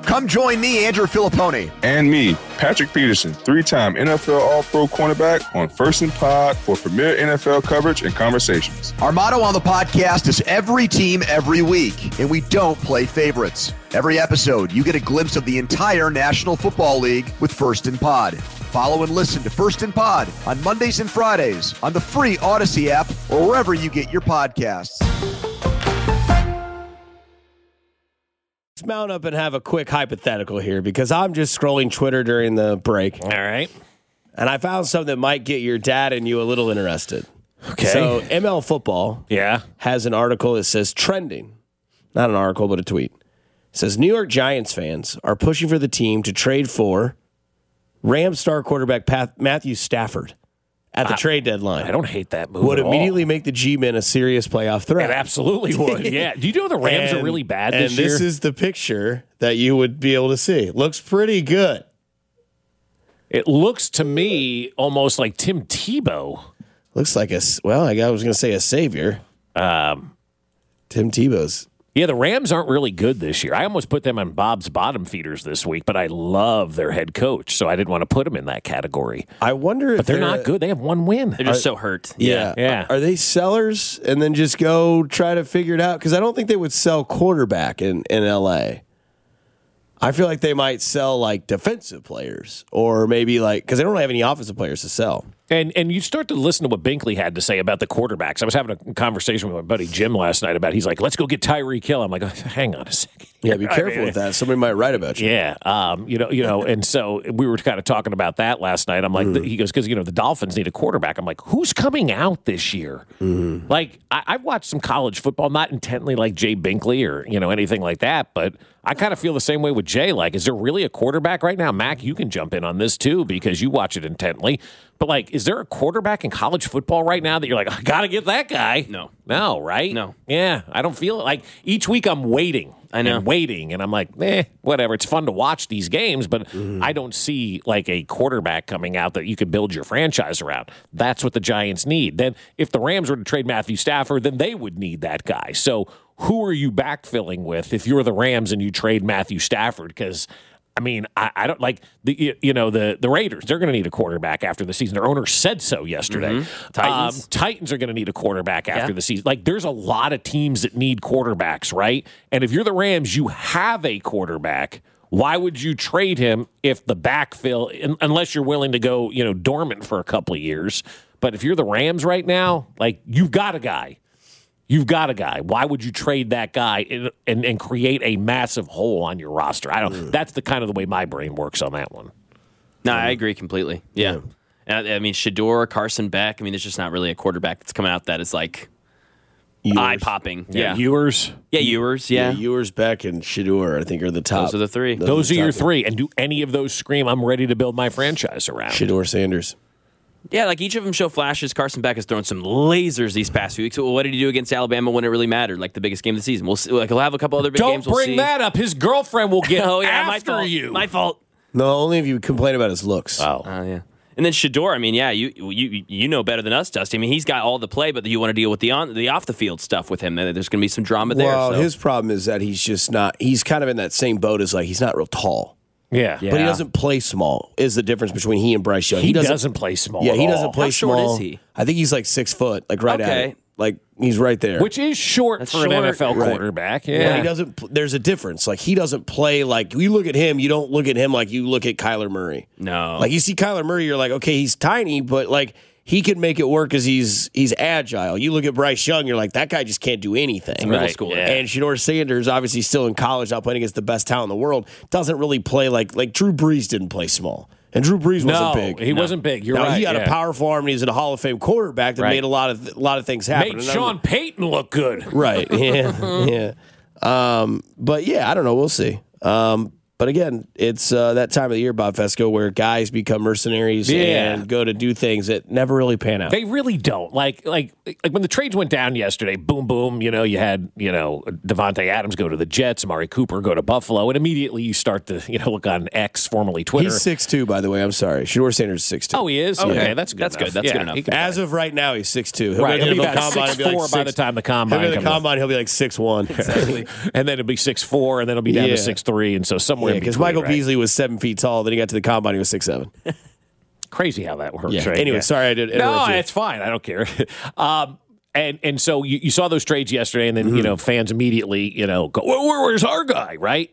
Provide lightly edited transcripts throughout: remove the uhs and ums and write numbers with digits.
Come join me, Andrew Filipponi. And me, Patrick Peterson, 3-time NFL All-Pro cornerback on First and Pod for premier NFL coverage and conversations. Our motto on the podcast is every team, every week, and we don't play favorites. Every episode, you get a glimpse of the entire National Football League with First and Pod. Follow and listen to First and Pod on Mondays and Fridays on the free Odyssey app or wherever you get your podcasts. Let's mount up and have a quick hypothetical here because I'm just scrolling Twitter during the break. All right. And I found something that might get your dad and you a little interested. Okay. So ML Football has an article that says trending. Not an article, but a tweet. It says New York Giants fans are pushing for the team to trade for Rams star quarterback Matthew Stafford at the trade deadline. I don't hate that move. Would at immediately all. make the G-Men a serious playoff threat. It absolutely would. Yeah. Do you know the Rams are really bad this year? And this is the picture that you would be able to see. Looks pretty good. It looks to me almost like Tim Tebow. Looks like I was going to say a savior. Tim Tebow's. Yeah, the Rams aren't really good this year. I almost put them on Bob's bottom feeders this week, but I love their head coach, so I didn't want to put them in that category. I wonder if But they're not good. They have one win. They're just so hurt. Yeah. Are they sellers and then just go try to figure it out? Because I don't think they would sell quarterback in L.A. I feel like they might sell like defensive players or maybe like because they don't have any offensive players to sell. And you start to listen to what Binkley had to say about the quarterbacks. I was having a conversation with my buddy Jim last night about he's like, let's go get Tyreek Hill. I'm like, hang on a second. Yeah, be careful with that. Somebody might write about you. Yeah, and so we were kind of talking about that last night. I'm like, he goes, because the Dolphins need a quarterback. I'm like, who's coming out this year? Like, I've watched some college football, not intently like Jay Binkley or anything like that, but I kind of feel the same way with Jay. Like, is there really a quarterback right now? Mac, you can jump in on this too because you watch it intently. But like, is there a quarterback in college football right now that you're like, I got to get that guy? No, right? No. Yeah, I don't feel it. Like each week I'm waiting. I know. And waiting, and I'm like, whatever. It's fun to watch these games, but I don't see like a quarterback coming out that you could build your franchise around. That's what the Giants need. Then if the Rams were to trade Matthew Stafford, then they would need that guy. So who are you backfilling with if you're the Rams and you trade Matthew Stafford? Because I mean, I don't like the Raiders. They're going to need a quarterback after the season. Their owner said so yesterday. Titans are going to need a quarterback after the season. Like, there's a lot of teams that need quarterbacks, right? And if you're the Rams, you have a quarterback. Why would you trade him if the backfill, unless you're willing to go, dormant for a couple of years? But if you're the Rams right now, like, you've got a guy. You've got a guy. Why would you trade that guy and create a massive hole on your roster? That's the kind of the way my brain works on that one. No, I agree completely. Yeah. And I mean, Shedeur, Carson Beck. I mean, there's just not really a quarterback that's coming out that is like eye-popping. Yeah. Ewers. Yeah, Ewers. Yeah. Ewers, Beck, and Shedeur, I think, are the top. Those are the three. Those are your three. And do any of those scream, I'm ready to build my franchise around? Shedeur, Sanders. Yeah, like each of them show flashes. Carson Beck has thrown some lasers these past few weeks. Well, what did he do against Alabama when it really mattered? Like the biggest game of the season. We'll see, he'll have a couple other big games. Don't bring that up. His girlfriend will get after you. My fault. No, only if you complain about his looks. Oh, yeah. And then Shedeur, I mean, yeah, you know better than us, Dusty. I mean, he's got all the play, but you want to deal with the off the field stuff with him. There's going to be some drama there. Well, his problem is that he's just not. He's kind of in that same boat as like he's not real tall. Yeah. But he doesn't play small, is the difference between he and Bryce Young. He doesn't play small. Yeah, he doesn't play small. How short is he? I think he's like 6 foot, like right at it. Like he's right there. Which is short for an NFL quarterback. Yeah. But he doesn't. There's a difference. Like he doesn't play like you look at him. You don't look at him like you look at Kyler Murray. No. Like you see Kyler Murray, you're like, okay, he's tiny, but like he can make it work because he's agile. You look at Bryce Young, you're like, that guy just can't do anything. It's middle school. Yeah. And Shedeur Sanders, obviously still in college, not playing against the best talent in the world, doesn't really play like Drew Brees didn't play small. And Drew Brees wasn't big. He wasn't big. You're right. He had a powerful arm, and he's a Hall of Fame quarterback that made a lot of things happen. Made Sean Payton look good. Right. Yeah. But yeah, I don't know. We'll see. But again, it's that time of the year, Bob Fesco, where guys become mercenaries and go to do things that never really pan out. They really don't. Like when the trades went down yesterday, boom, boom, you had, Devontae Adams go to the Jets, Amari Cooper go to Buffalo, and immediately you start to, look on X, formerly Twitter. He's 6'2", by the way. I'm sorry. Shedeur Sanders is 6'2". Oh, he is? Okay, yeah. That's good. That's enough. good. That's good enough. As of right now, he's 6'2". He'll be about combine, 6'4" by the time the combine comes. He'll be He'll be like 6'1". Exactly. And then it'll be 6'4", and then it'll be down to 6'3", and so somewhere because Michael Beasley was 7 feet tall. Then he got to the combine, he was 6'7". Crazy how that works, Yeah. right? Anyway, sorry I did interrupt you. No, it's fine. I don't care. And so you saw those trades yesterday, and then fans immediately go, where's our guy, right?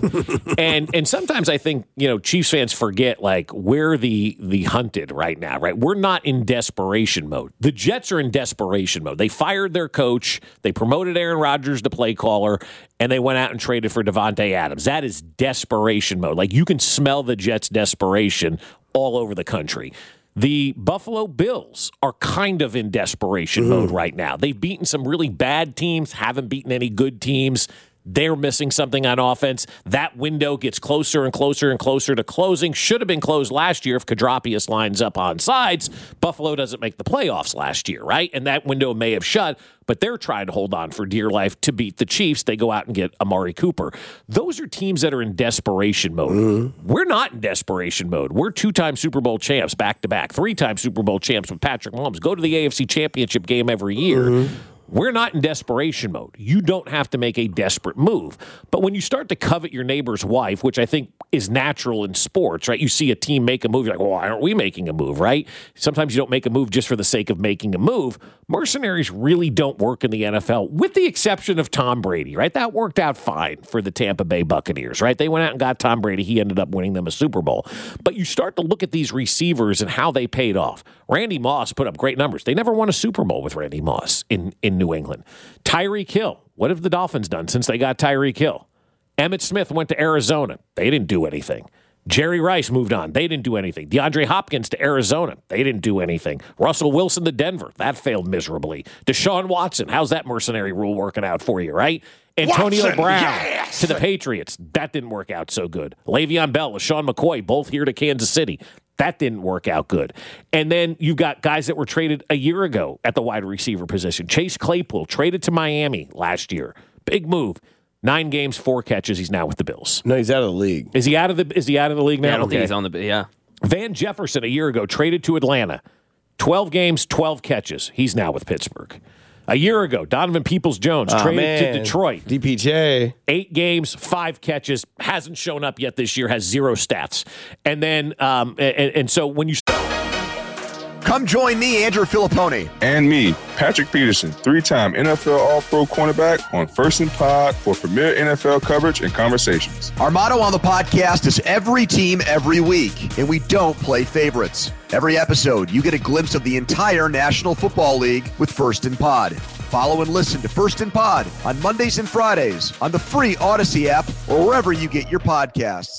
And sometimes I think Chiefs fans forget like we're the hunted right now, right? We're not in desperation mode. The Jets are in desperation mode. They fired their coach, they promoted Aaron Rodgers to play caller, and they went out and traded for Devontae Adams. That is desperation mode. Like you can smell the Jets' desperation all over the country. The Buffalo Bills are kind of in desperation mode right now. They've beaten some really bad teams, haven't beaten any good teams. They're missing something on offense. That window gets closer and closer and closer to closing. Should have been closed last year if Kadropius lines up on sides. Buffalo doesn't make the playoffs last year, right? And that window may have shut, but they're trying to hold on for dear life to beat the Chiefs. They go out and get Amari Cooper. Those are teams that are in desperation mode. We're not in desperation mode. We're 2-time Super Bowl champs back-to-back, 3-time Super Bowl champs with Patrick Mahomes. Go to the AFC Championship game every year. We're not in desperation mode. You don't have to make a desperate move. But when you start to covet your neighbor's wife, which I think is natural in sports, right? You see a team make a move, you're like, well, why aren't we making a move, right? Sometimes you don't make a move just for the sake of making a move. Mercenaries really don't work in the NFL, with the exception of Tom Brady, right? That worked out fine for the Tampa Bay Buccaneers, right? They went out and got Tom Brady. He ended up winning them a Super Bowl. But you start to look at these receivers and how they paid off. Randy Moss put up great numbers. They never won a Super Bowl with Randy Moss in New England. Tyreek Hill. What have the Dolphins done since they got Tyreek Hill? Emmitt Smith went to Arizona. They didn't do anything. Jerry Rice moved on. They didn't do anything. DeAndre Hopkins to Arizona. They didn't do anything. Russell Wilson to Denver. That failed miserably. Deshaun Watson. How's that mercenary rule working out for you, right? Antonio Brown to the Patriots. That didn't work out so good. Le'Veon Bell, LaShawn McCoy, both here to Kansas City. That didn't work out good. And then you've got guys that were traded a year ago at the wide receiver position. Chase Claypool traded to Miami last year. Big move. 9 games, 4 catches. He's now with the Bills. No, he's out of the league. Is he out of the league now? Yeah, I don't think he's on the. Yeah. Van Jefferson a year ago traded to Atlanta. 12 games, 12 catches. He's now with Pittsburgh. A year ago, Donovan Peoples-Jones traded to Detroit. DPJ. 8 games, 5 catches. Hasn't shown up yet this year. Has 0 stats. And then, and so when you. Come join me, Andrew Filippone. And me, Patrick Peterson, 3-time NFL All-Pro cornerback on First and Pod for premier NFL coverage and conversations. Our motto on the podcast is every team, every week, and we don't play favorites. Every episode, you get a glimpse of the entire National Football League with First and Pod. Follow and listen to First and Pod on Mondays and Fridays on the free Odyssey app or wherever you get your podcasts.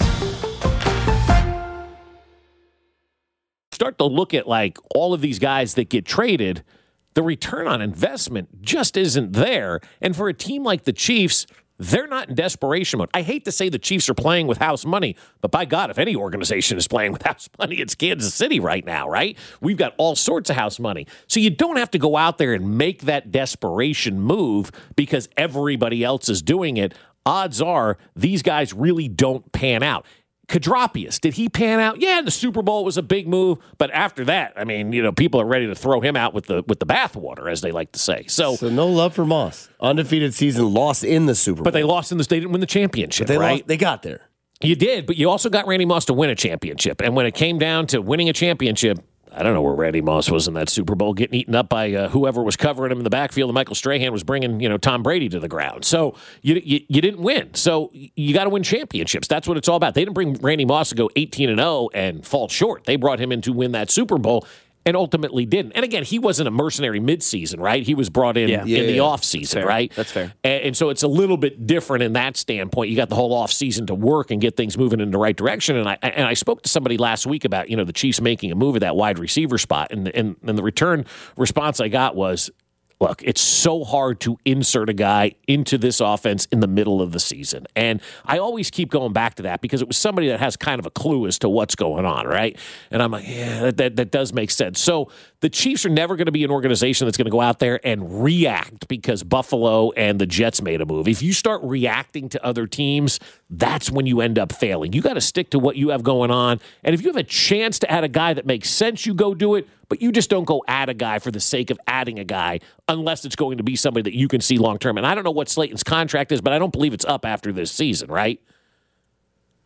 Start to look at like all of these guys that get traded, the return on investment just isn't there. And for a team like the Chiefs, they're not in desperation mode. I hate to say the Chiefs are playing with house money, but by God, if any organization is playing with house money, it's Kansas City right now, right? We've got all sorts of house money. So you don't have to go out there and make that desperation move because everybody else is doing it. Odds are these guys really don't pan out. Kadropius, did he pan out? Yeah, the Super Bowl was a big move, but after that, I mean, people are ready to throw him out with the bathwater, as they like to say. So no love for Moss. Undefeated season, lost in the Super Bowl. But they lost they didn't win the championship, right? They got there. You did, but you also got Randy Moss to win a championship. And when it came down to winning a championship, I don't know where Randy Moss was in that Super Bowl, getting eaten up by whoever was covering him in the backfield, and Michael Strahan was bringing Tom Brady to the ground. So you didn't win. So you got to win championships. That's what it's all about. They didn't bring Randy Moss to go 18-0 and fall short. They brought him in to win that Super Bowl and ultimately didn't. And again, he wasn't a mercenary midseason, right? He was brought in in the offseason, right? That's fair. And so it's a little bit different in that standpoint. You got the whole offseason to work and get things moving in the right direction. And I spoke to somebody last week about, the Chiefs making a move at that wide receiver spot. And the return response I got was, look, it's so hard to insert a guy into this offense in the middle of the season. And I always keep going back to that because it was somebody that has kind of a clue as to what's going on, right? And I'm like, yeah, that does make sense. So the Chiefs are never going to be an organization that's going to go out there and react because Buffalo and the Jets made a move. If you start reacting to other teams, that's when you end up failing. You got to stick to what you have going on. And if you have a chance to add a guy that makes sense, you go do it. But you just don't go add a guy for the sake of adding a guy unless it's going to be somebody that you can see long-term. And I don't know what Slayton's contract is, but I don't believe it's up after this season, right?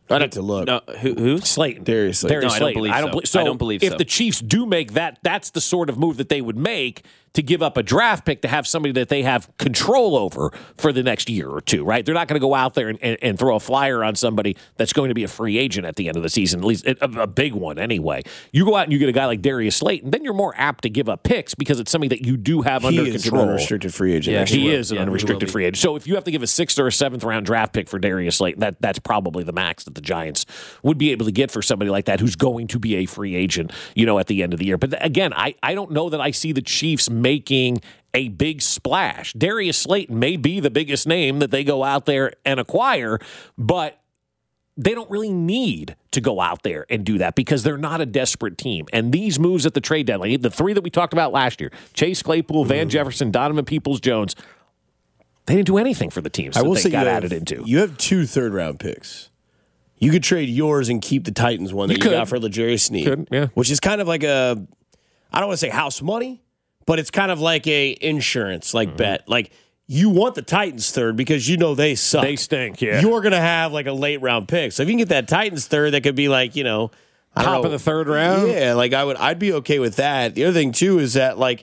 I'd have to look. No, who? Slayton. Darius Slayton. No, I don't believe so. I don't believe if so. the Chiefs do make that, that's the sort of move that they would make to give up a draft pick to have somebody that they have control over for the next year or two, right? They're not going to go out there and throw a flyer on somebody that's going to be a free agent at the end of the season, at least a big one anyway. You go out and you get a guy like Darius Slayton, then you're more apt to give up picks because it's something that you do have under control. He is an unrestricted free agent. Yeah, He is an unrestricted free agent. So if you have to give a 6th or a 7th round draft pick for Darius Slayton, that's probably the max that the Giants would be able to get for somebody like that who's going to be a free agent, at the end of the year. But again, I don't know that I see the Chiefs making a big splash. Darius Slayton may be the biggest name that they go out there and acquire, but they don't really need to go out there and do that because they're not a desperate team. And these moves at the trade deadline, the 3 that we talked about last year, Chase Claypool, Van Jefferson, Donovan Peoples-Jones, they didn't do anything for the teams that they got added into. You have 2 3rd-round picks. You could trade yours and keep the Titans one that you got for L'Jarius Sneed, which is kind of like I don't want to say house money, but it's kind of like a insurance bet. Like you want the Titans 3rd because they suck. They stink, yeah. You're going to have like a late round pick. So if you can get that Titans 3rd, that could be like, top of the 3rd round. Yeah, like I'd be okay with that. The other thing too is that like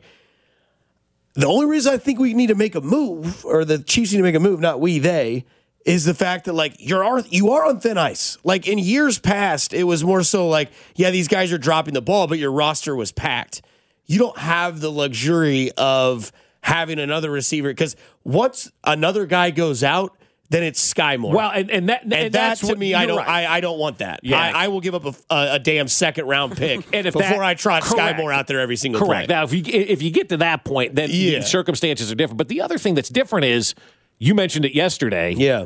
the only reason I think we need to make a move, or the Chiefs need to make a move, not they, is the fact that like you are on thin ice. Like in years past, it was more so like, yeah, these guys are dropping the ball, but your roster was packed. You don't have the luxury of having another receiver because once another guy goes out, then it's Sky Moore. Well, and that's to me, I don't want that. Yeah. I will give up a damn 2nd round pick before I trot Sky Moore out there every single play. Now, if you get to that point, then the circumstances are different. But the other thing that's different is you mentioned it yesterday. Yeah,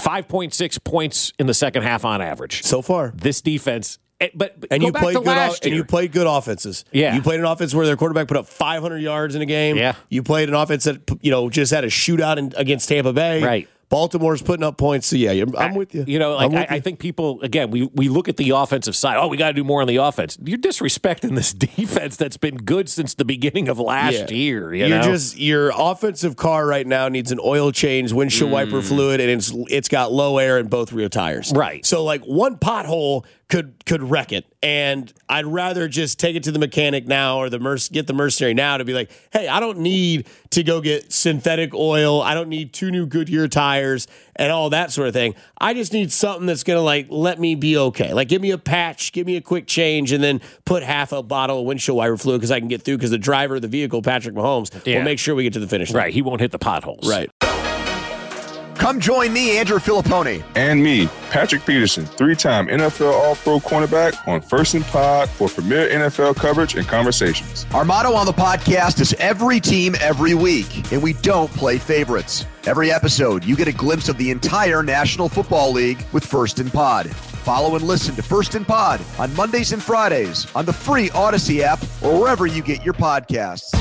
5.6 points in the second half on average so far. This defense. But you played good offenses. Yeah, you played an offense where their quarterback put up 500 yards in a game. Yeah, you played an offense that just had a shootout against Tampa Bay. Right. Baltimore's putting up points. So yeah, I'm with you. I think people again we look at the offensive side. Oh, we got to do more on the offense. You're disrespecting this defense that's been good since the beginning of last year. Your offensive car right now needs an oil change, windshield wiper fluid, and it's got low air in both rear tires. Right. So like one pothole could wreck it, and I'd rather just take it to the mechanic now or get the mercenary now to be like, hey, I don't need to go get synthetic oil. I don't need 2 new Goodyear tires and all that sort of thing. I just need something that's going to like let me be okay. Like give me a patch, give me a quick change, and then put half a bottle of windshield wiper fluid because I can get through because the driver of the vehicle, Patrick Mahomes, will make sure we get to the finish line. Right. He won't hit the potholes. Right. Come join me, Andrew Filippone. And me, Patrick Peterson, 3-time NFL All-Pro cornerback on First and Pod for premier NFL coverage and conversations. Our motto on the podcast is every team, every week, and we don't play favorites. Every episode, you get a glimpse of the entire National Football League with First and Pod. Follow and listen to First and Pod on Mondays and Fridays on the free Odyssey app or wherever you get your podcasts.